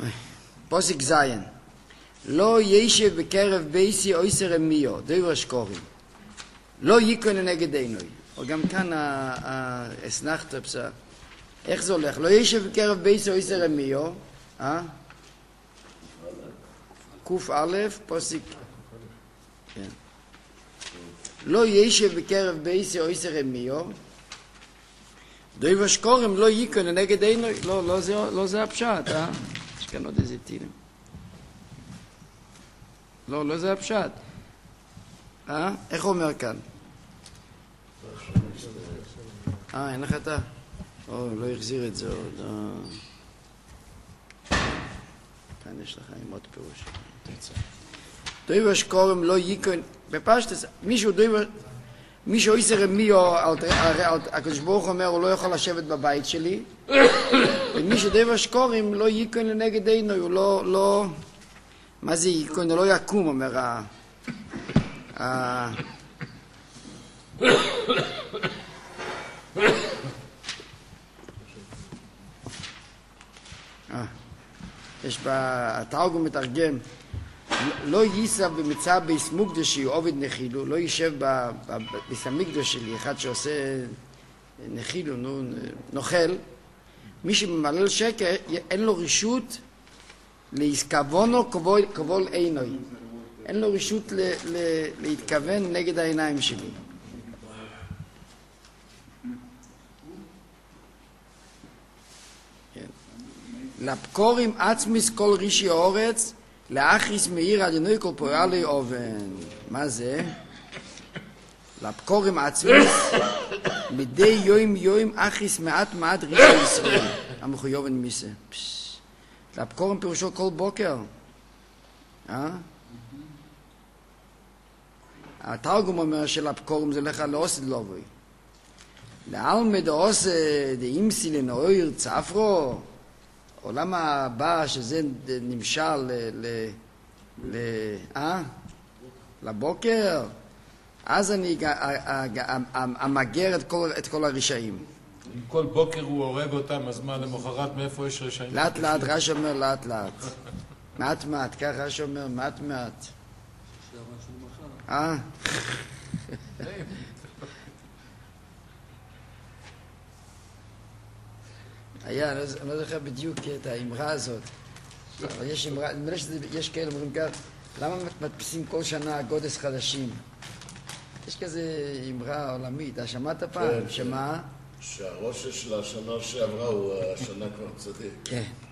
פוסק זיין. לא ישב בקרב בייסי אויסר אמיו, דבר שקורים. לא יקון נגד עינוי. או גם כאן אסנחת פסק. איך זה הולך? לא ישב בקרב בייסי אויסר אמיו, קוף א', פוסק. כן. לא ישב בקרב בייסי אויסר אמיו, דבר שקורים לא יקון נגד עינוי. לא זה הפשט, יש כאן עוד איזה טילים. לא זה הפשט. איך הוא אומר כאן? אין לך אתה? לא החזיר את זה עוד. כאן יש לך עם עוד פירוש. דויבר שקורם לא ייקון, בפשטס, מישהו איסר מיו, הקדוש ברוך אומר, הוא לא יכול לשבת בבית שלי, ומישהו דויבר שקורם לא ייקון לנגד עינו, הוא לא, מה זה ייקון? הוא לא יקום, אומר יש בתרגום מתרגם, לא יישא במצא ביס מוקדשי עובד נחילו, לא יישב בביס המקדש שלי, אחד שעושה נחילו, נוכל, מי שממלל שקר, אין לו רשות להסכוונו כבול עינוי, אין לו רשות להתכוון נגד העיניים שלי. לפקורים עצמיס כל רישי האורץ, לאחיס מאיר אדינוי כל פועלי אובן. מה זה? לפקורים עצמיס, מדי יום אחיס מעט רישי ישראל, המחויובן מיסה. לפקורים פירושו כל בוקר. התרגום אומר שלפקורים זה לך לא עושה לובוי. לעלמד עושה דאימסי לנאויר צפרו, עולם הבא שזה נמשל לבוקר, אז אני אמגר את כל הרשעים. אם כל בוקר הוא הורג אותם, אז מה למחרת מאיפה יש רשעים? לאט לאט, רש"י אומר לאט לאט. מעט מעט, כך רש"י אומר מעט מעט. היה, אני לא זוכר בדיוק את האמרה הזאת, אבל יש אמרה, יש כאלה אומרים כך, למה מדפיסים כל שנה גודס חדשים? יש כזה אמרה עולמית, שמעת פעם? שמה? שהראש של השנה שעברה הוא השנה כבר צדיק. כן.